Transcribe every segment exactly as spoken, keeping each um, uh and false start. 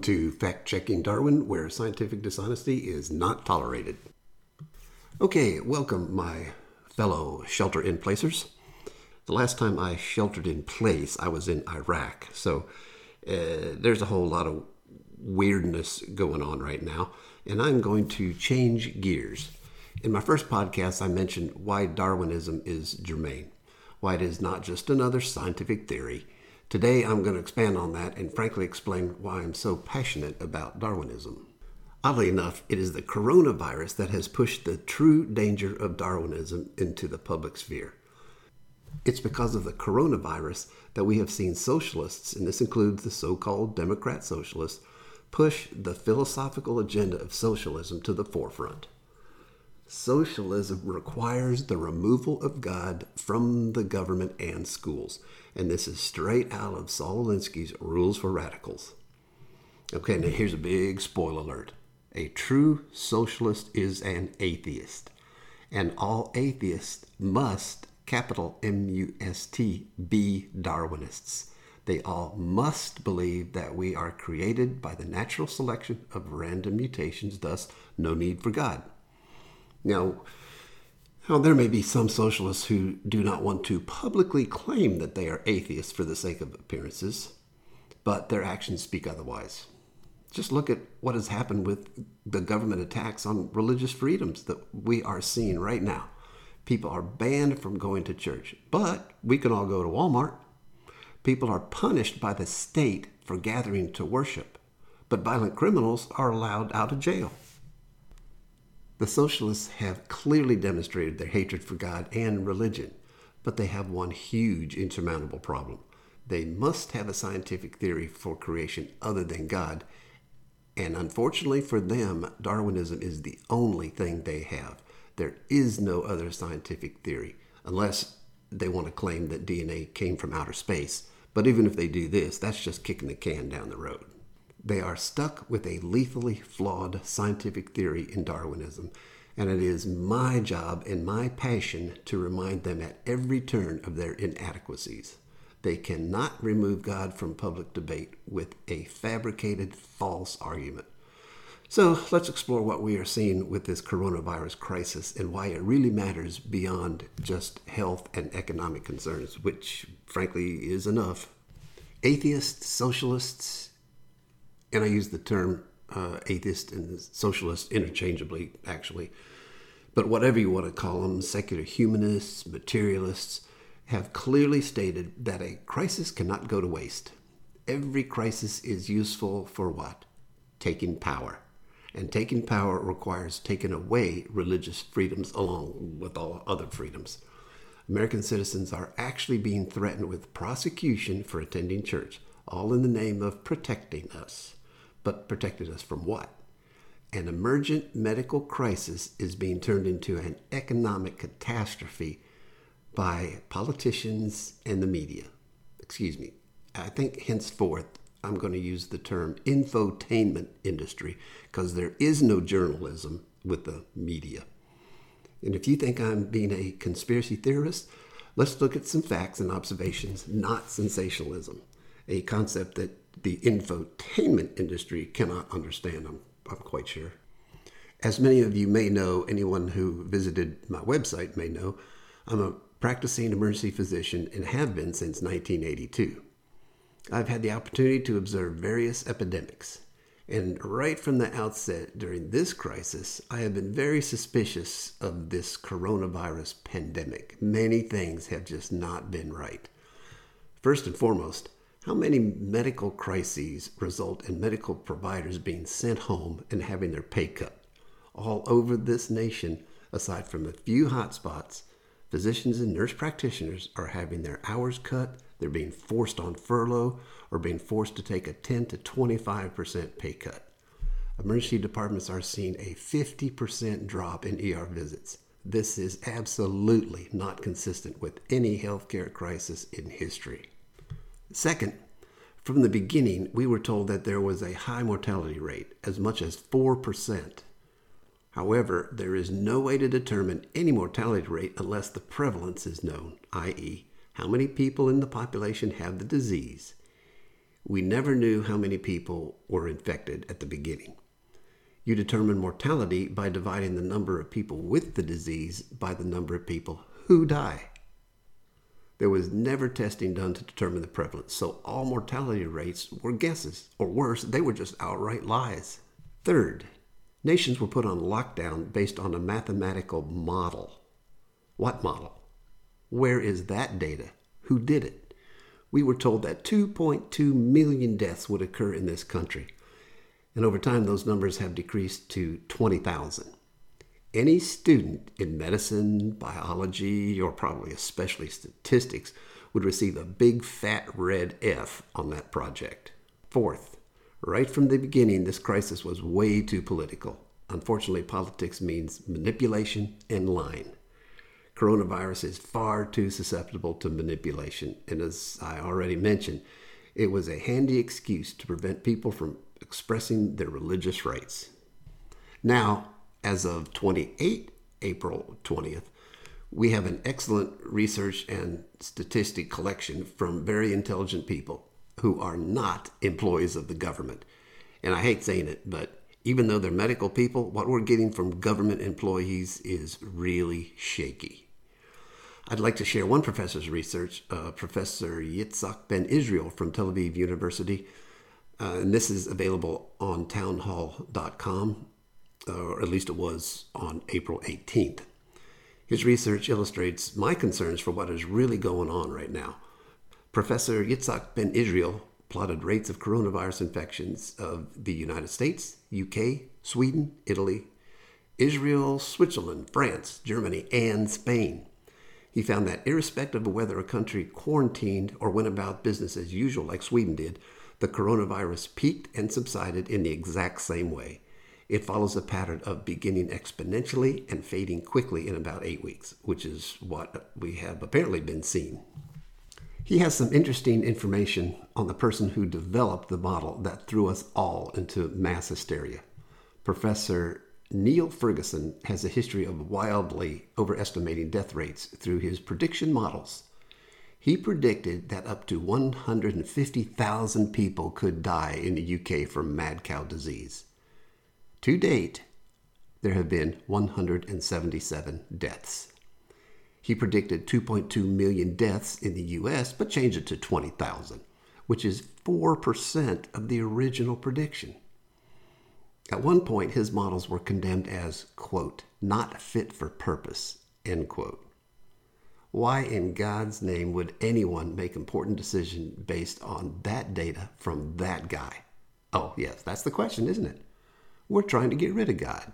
to Fact Checking Darwin, where scientific dishonesty is not tolerated. Okay, welcome my fellow shelter-in-placers. The last time I sheltered in place, I was in Iraq, so uh, there's a whole lot of weirdness going on right now, and I'm going to change gears. In my first podcast, I mentioned why Darwinism is germane, why it is not just another scientific theory. Today, I'm going to expand on that and frankly explain why I'm so passionate about Darwinism. Oddly enough, it is the coronavirus that has pushed the true danger of Darwinism into the public sphere. It's because of the coronavirus that we have seen socialists, and this includes the so-called Democrat socialists, push the philosophical agenda of socialism to the forefront. Socialism requires the removal of God from the government and schools. And this is straight out of Saul Alinsky's Rules for Radicals. Okay, now here's a big spoiler alert. A true socialist is an atheist. And all atheists must, capital M U S T, be Darwinists. They all must believe that we are created by the natural selection of random mutations, thus no need for God. Now, Now, there may be some socialists who do not want to publicly claim that they are atheists for the sake of appearances, but their actions speak otherwise. Just look at what has happened with the government attacks on religious freedoms that we are seeing right now. People are banned from going to church, but we can all go to Walmart. People are punished by the state for gathering to worship, but violent criminals are allowed out of jail. The socialists have clearly demonstrated their hatred for God and religion, but they have one huge insurmountable problem. They must have a scientific theory for creation other than God, and unfortunately for them, Darwinism is the only thing they have. There is no other scientific theory, unless they want to claim that D N A came from outer space. But even if they do this, that's just kicking the can down the road. They are stuck with a lethally flawed scientific theory in Darwinism, and it is my job and my passion to remind them at every turn of their inadequacies. They cannot remove God from public debate with a fabricated false argument. So let's explore what we are seeing with this coronavirus crisis and why it really matters beyond just health and economic concerns, which frankly is enough. Atheists, socialists, and I use the term uh, atheist and socialist interchangeably, actually. But whatever you want to call them, secular humanists, materialists, have clearly stated that a crisis cannot go to waste. Every crisis is useful for what? Taking power. And taking power requires taking away religious freedoms along with all other freedoms. American citizens are actually being threatened with prosecution for attending church, all in the name of protecting us. But protected us from what? An emergent medical crisis is being turned into an economic catastrophe by politicians and the media. Excuse me. I think henceforth I'm going to use the term infotainment industry because there is no journalism with the media. And if you think I'm being a conspiracy theorist, let's look at some facts and observations, not sensationalism, a concept that the infotainment industry cannot understand, I'm, I'm quite sure. As many of you may know, anyone who visited my website may know, I'm a practicing emergency physician and have been since nineteen eighty-two. I've had the opportunity to observe various epidemics, and right from the outset during this crisis, I have been very suspicious of this coronavirus pandemic. Many things have just not been right. First and foremost, how many medical crises result in medical providers being sent home and having their pay cut? All over this nation, aside from a few hotspots, physicians and nurse practitioners are having their hours cut, they're being forced on furlough, or being forced to take a ten to twenty-five percent pay cut. Emergency departments are seeing a fifty percent drop in E R visits. This is absolutely not consistent with any healthcare crisis in history. Second, from the beginning, we were told that there was a high mortality rate, as much as four percent. However, there is no way to determine any mortality rate unless the prevalence is known, that is, how many people in the population have the disease. We never knew how many people were infected at the beginning. You determine mortality by dividing the number of people with the disease by the number of people who die. There was never testing done to determine the prevalence, so all mortality rates were guesses, or worse, they were just outright lies. Third, nations were put on lockdown based on a mathematical model. What model? Where is that data? Who did it? We were told that two point two million deaths would occur in this country. And over time, those numbers have decreased to twenty thousand. Any student in medicine, biology, or probably especially statistics would receive a big fat red F on that project. Fourth, right from the beginning, this crisis was way too political. Unfortunately, politics means manipulation and lying. Coronavirus is far too susceptible to manipulation, and as I already mentioned, it was a handy excuse to prevent people from expressing their religious rights. Now, as of April twenty-eighth, April twentieth, we have an excellent research and statistic collection from very intelligent people who are not employees of the government. And I hate saying it, but even though they're medical people, what we're getting from government employees is really shaky. I'd like to share one professor's research, uh, Professor Yitzhak Ben Israel from Tel Aviv University. Uh, and this is available on townhall dot com, or at least it was on April eighteenth. His research illustrates my concerns for what is really going on right now. Professor Yitzhak Ben Israel plotted rates of coronavirus infections of the United States, U K, Sweden, Italy, Israel, Switzerland, France, Germany, and Spain. He found that irrespective of whether a country quarantined or went about business as usual like Sweden did, the coronavirus peaked and subsided in the exact same way. It follows a pattern of beginning exponentially and fading quickly in about eight weeks, which is what we have apparently been seeing. He has some interesting information on the person who developed the model that threw us all into mass hysteria. Professor Neil Ferguson has a history of wildly overestimating death rates through his prediction models. He predicted that up to one hundred fifty thousand people could die in the U K from mad cow disease. To date, there have been one hundred seventy-seven deaths. He predicted two point two million deaths in the U S, but changed it to twenty thousand, which is four percent of the original prediction. At one point, his models were condemned as, quote, not fit for purpose, end quote. Why in God's name would anyone make important decisions based on that data from that guy? Oh, yes, that's the question, isn't it? We're trying to get rid of God.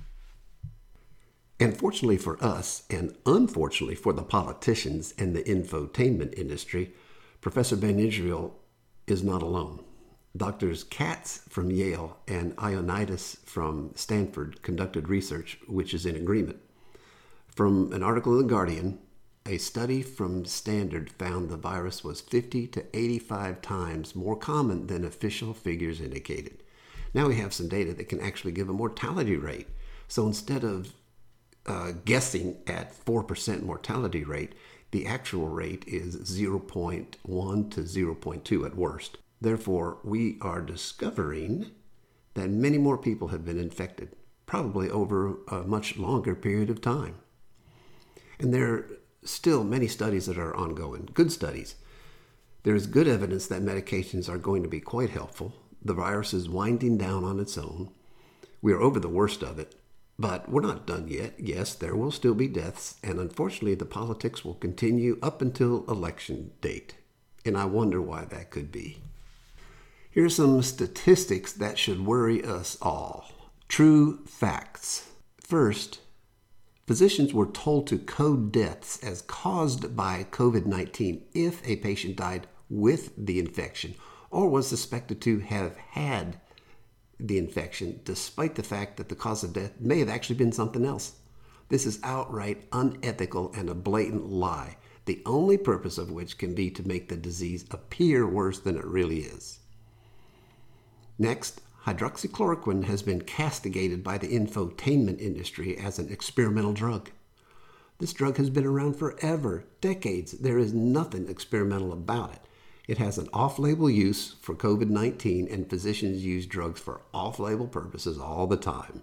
And fortunately for us, and unfortunately for the politicians and the infotainment industry, Professor Ben Israel is not alone. Doctors Katz from Yale and Ioannidis from Stanford conducted research which is in agreement. From an article in The Guardian, a study from Standard found the virus was fifty to eighty-five times more common than official figures indicated. Now we have some data that can actually give a mortality rate. So instead of uh, guessing at four percent mortality rate, the actual rate is zero point one to zero point two at worst. Therefore, we are discovering that many more people have been infected, probably over a much longer period of time. And there are still many studies that are ongoing, good studies. There is good evidence that medications are going to be quite helpful. The virus is winding down on its own. We are over the worst of it, but we're not done yet. Yes, there will still be deaths, and unfortunately the politics will continue up until election date. And I wonder why that could be. Here are some statistics that should worry us all. True facts. First, physicians were told to code deaths as caused by covid nineteen if a patient died with the infection or was suspected to have had the infection, despite the fact that the cause of death may have actually been something else. This is outright unethical and a blatant lie, the only purpose of which can be to make the disease appear worse than it really is. Next, hydroxychloroquine has been castigated by the infotainment industry as an experimental drug. This drug has been around forever, decades. There is nothing experimental about it. It has an off-label use for COVID nineteen, and physicians use drugs for off-label purposes all the time.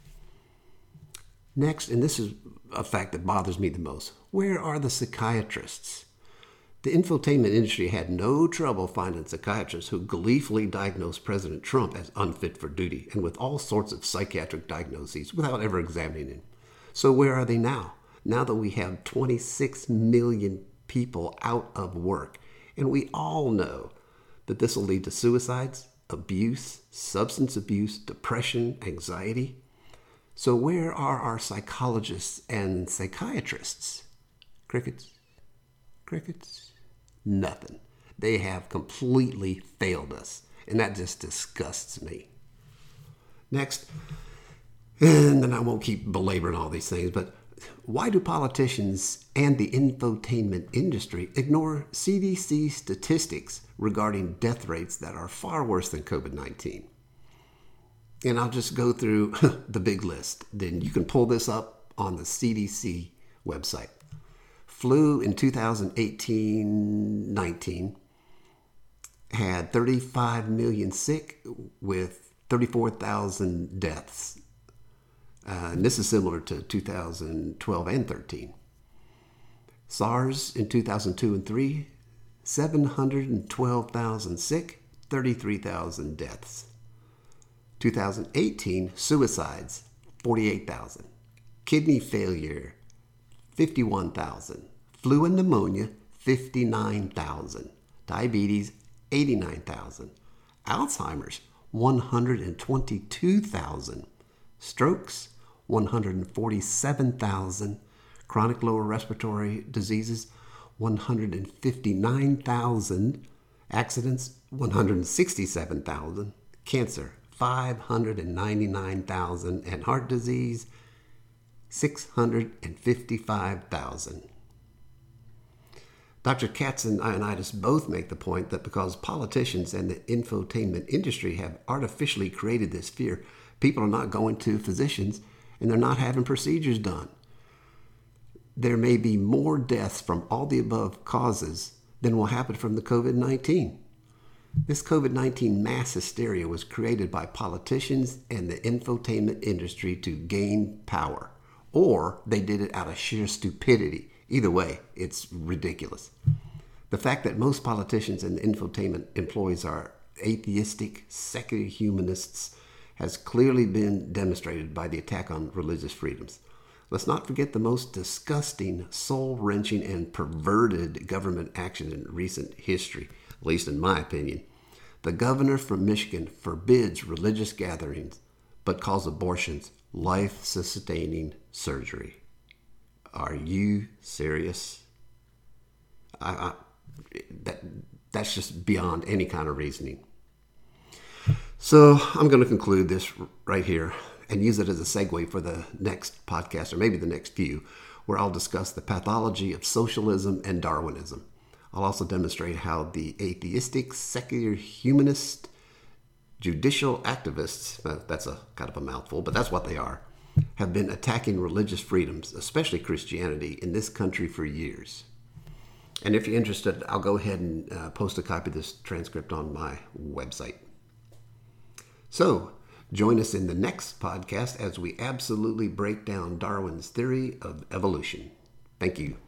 Next, and this is a fact that bothers me the most, where are the psychiatrists? The infotainment industry had no trouble finding psychiatrists who gleefully diagnosed President Trump as unfit for duty and with all sorts of psychiatric diagnoses without ever examining him. So where are they now? Now that we have twenty-six million people out of work, and we all know that this will lead to suicides, abuse, substance abuse, depression, anxiety. So where are our psychologists and psychiatrists? Crickets? Crickets? Nothing. They have completely failed us, and that just disgusts me. Next, and then I won't keep belaboring all these things, but why do politicians and the infotainment industry ignore C D C statistics regarding death rates that are far worse than COVID nineteen? And I'll just go through the big list. Then you can pull this up on the C D C website. Flu in two thousand eighteen nineteen had thirty-five million sick with thirty-four thousand deaths. Uh, and this is similar to two thousand twelve and thirteen. SARS in two thousand two and three, seven hundred twelve thousand sick, thirty-three thousand deaths. two thousand eighteen, suicides, forty-eight thousand. Kidney failure, fifty-one thousand. Flu and pneumonia, fifty-nine thousand. Diabetes, eighty-nine thousand. Alzheimer's, one hundred twenty-two thousand. Strokes, one hundred forty-seven thousand. Chronic lower respiratory diseases, one hundred fifty-nine thousand. Accidents, one hundred sixty-seven thousand. Cancer, five hundred ninety-nine thousand. And heart disease, six hundred fifty-five thousand. Doctor Katz and Ioannidis both make the point that because politicians and the infotainment industry have artificially created this fear, people are not going to physicians and they're not having procedures done. There may be more deaths from all the above causes than will happen from the COVID nineteen. This COVID nineteen mass hysteria was created by politicians and the infotainment industry to gain power, or they did it out of sheer stupidity. Either way, it's ridiculous. The fact that most politicians and infotainment employees are atheistic, secular humanists has clearly been demonstrated by the attack on religious freedoms. Let's not forget the most disgusting, soul-wrenching, and perverted government action in recent history, at least in my opinion. The governor from Michigan forbids religious gatherings, but calls abortions life-sustaining surgery. Are you serious? I, I, that, that's just beyond any kind of reasoning. So I'm going to conclude this right here and use it as a segue for the next podcast, or maybe the next few, where I'll discuss the pathology of socialism and Darwinism. I'll also demonstrate how the atheistic, secular, humanist, judicial activists, that's a kind of a mouthful, but that's what they are, have been attacking religious freedoms, especially Christianity, in this country for years. And if you're interested, I'll go ahead and uh, post a copy of this transcript on my website. So, join us in the next podcast as we absolutely break down Darwin's theory of evolution. Thank you.